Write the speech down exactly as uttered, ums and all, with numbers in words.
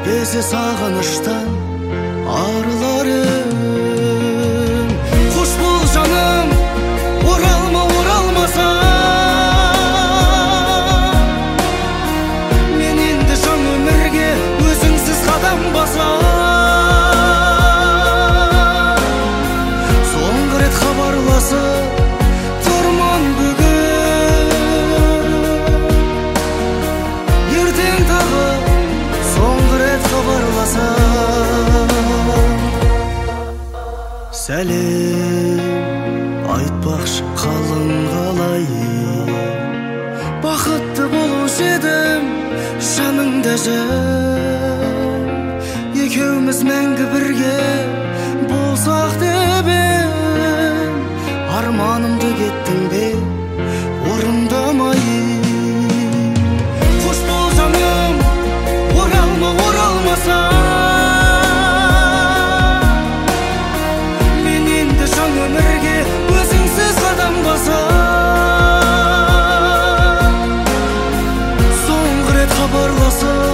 безе сағыныштан арыларым. Қош бол жаным, оралма, оралмаса. Мен енді жаңа өмірге өзіңсіз қадам басам. Соңғы рет хабарласып тұрман бүгін. Ертең тағы соңғы рет хабарласам. Сәлем айтпақшы қалың қалай. Бақытты болушы едім жаныңда жан. Екеуміз мәңгі бірге болсақ деп едім. Арманымды кеттің бе орындамай. Қош бол жаным, оралма, оралмаса. Мен енді жаңа өмірге өзіңсіз қадам басам. Соңғы рет хабарласып